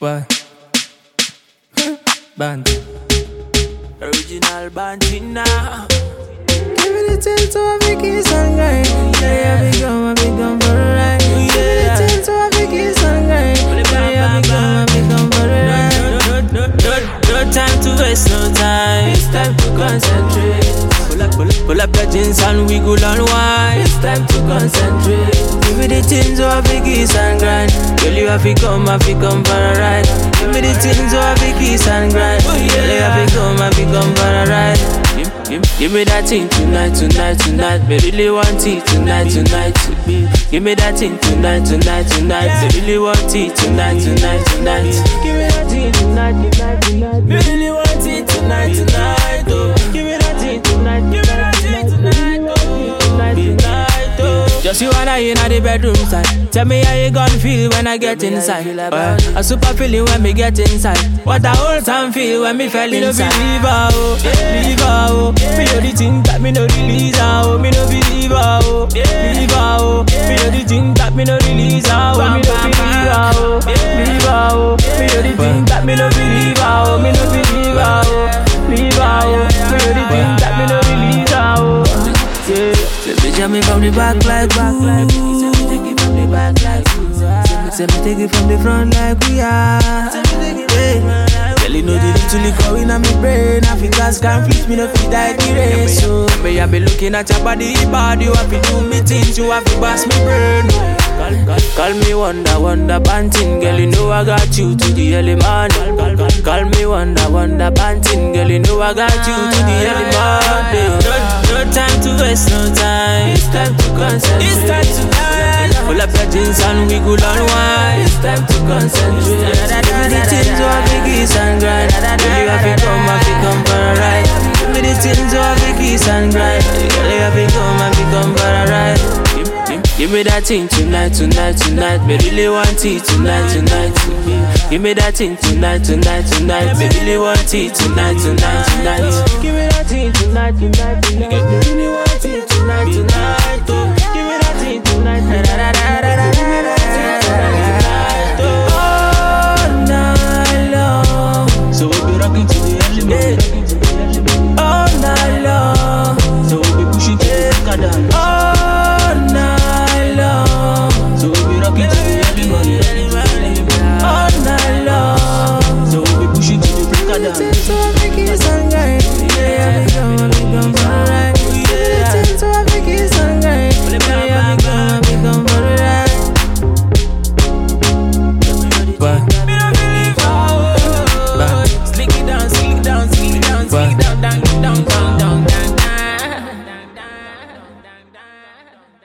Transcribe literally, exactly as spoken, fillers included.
What? Band. Original Bantina. Give me the ten to a Vicky song, right? Yeah, I become, I become for a ride. Give me the ten to a Vicky song, right? Yeah, I become, I become for a ride. No, no, no, no time to waste, no time. It's time to concentrate. Pull up, pull up, pull up your jeans and wiggle and wine. It's time to concentrate. Give me the things to a Vicky song, grind. Girl, you have to come, have to come for a ride. Give me the things to a Vicky song, grind. Girl, you have to come, have to come for a ride. Give, give, give me that thing tonight, tonight, tonight. Me really want it tonight, tonight. Give me that thing tonight, tonight, tonight. Me really want it tonight, tonight, tonight. Give me that thing tonight, tonight, tonight. Me really want it tonight, tonight. Oh, give me that thing tonight, give me that thing tonight. Oh, tonight, tonight. Oh, just you and I in the bedroom side. Tell me how you gonna feel when I get inside. Uh, a super feeling when me get inside. What a whole time feel when me fell inside. Me no believe her, oh, believe her, oh. Me know the thing that me no release her, oh. Me no believe her, oh, believe her, oh. Me know the thing that me no release her, oh. Me no believe her, oh, believe her, oh. Me know the thing that me no believe her, oh. Me no believe her, oh, believe her, oh. Me know the thing that me no release her, oh. Yeah. Say me jam me from the back like back like. Say me take it from the back like. Say me take it from the front like we are. Yeah. Girl, you know the little liquor in my brain. I think gas can fleet me no fit die the race. So me I be looking at your body, body. You have to do me things, you have to pass me brain. Call, call, call me Wonder, Wonder Banting. Girl, you know I got you to the early morning. Call, call, call me Wonder, Wonder Banting. Girl, you know I got you to the early morning. No, no time to waste, no time. It's time to concentrate. It's time to dance. Pull up your jeans and wiggle and wine. It's time to concentrate. Give me the things to a Vicky and grind. Girl, you have to come, have to come for a ride. Give me the things to a Vicky and grind. Girl, you have to come, have to come for a ride. Give me that thing tonight, tonight, tonight. Me really want it tonight, tonight. Give me that thing tonight, tonight, tonight. Me really want it tonight, tonight, tonight. Give me that thing tonight, tonight, tonight. Me really want it tonight, tonight.